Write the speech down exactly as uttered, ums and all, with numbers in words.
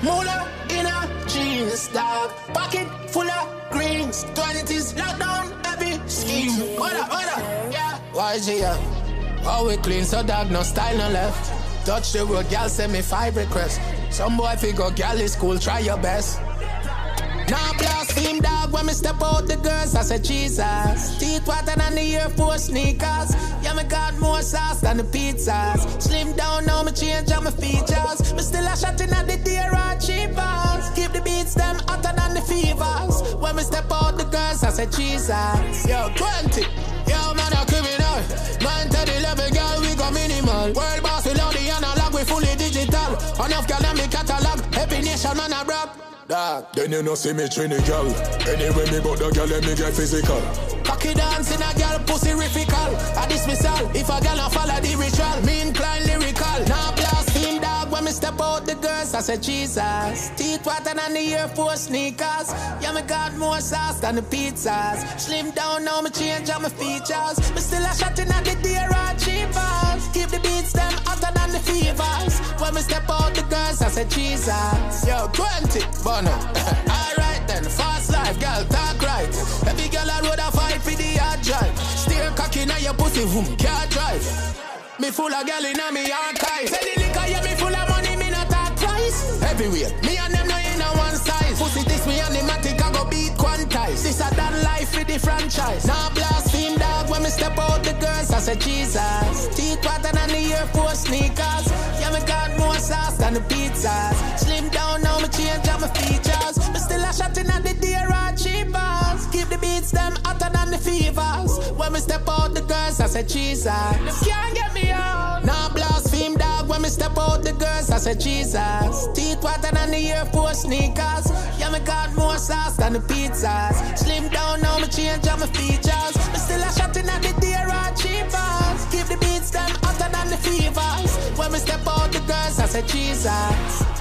Moolah in a jeans, dog. Pocket full of greens. Twenties lockdown, heavy scheme. What up, what up? Yeah. Y G, yeah. How we clean, so dog, no style, no left. Touch the road, gal send me five requests. Some boy figure gal is cool, try your best. Now blaspheme, dog, when me step out the girls, I say Jesus. Teeth whiter than the Air Force sneakers. Yeah, me got more sauce than the pizzas. Slim down now, me change all my features. Me still a shot in at the deer or cheapers. Keep the beats them hotter than the fevers. When me step out the girls, I say Jesus. Yo, twenty, yo, man, a criminal. nine to eleven, girl, we go minimal. World boss, we load the analog, we fully digital. Enough girl, them me catalog. Happy nation, man, I rock. Dog. Then you know see me trini girl. Anyway me but the girl let me get physical. Cocky dancing a girl pussy rifical. A dismissal if a girl a follow the ritual. Me incline lyrical. Now blaspheme dog when me step out the girls I say Jesus. Teeth whiter than the Air Force sneakers. Yeah me got more sauce than the pizzas. Slim down now me change all my features. Me still a shot in at the deer or cheapers. Keep the beats them hotter than the fevers. When me step out the girls I say Jesus. Yo twenty. Alright then, fast life, girl, talk right. Every girl I road a fight for the hard drive. Steer cocky now your pussy, boom, can't drive. Me full of girl in a me archive. Say the liquor, yeah, me full of money, me not talk twice. Everywhere, me and them no in a one size. Pussy this me and the matic, I go beat quantize. This a done life for the franchise. Now blaspheme dog, when me step out the girls, I say Jesus. Teeth whiter than the Air Force sneakers. Yeah, me got more sauce than the pizzas. Slim down now, me change all my features. Me still a shot in at the deer or cheapers. Keep the beats them hotter than the fevers. When me step out the girls, I say Jesus. You can't get me out. Now blaspheme dog, when me step out the girls, I say Jesus. Teeth whiter than the Air Force sneakers. Yeah, me got more sauce than the pizzas. Slim down now, me change all my features. Me still a shot in at the deer or cheapers. Keep the beats them hotter than the fevers. When me step out the girls, I say Jesus.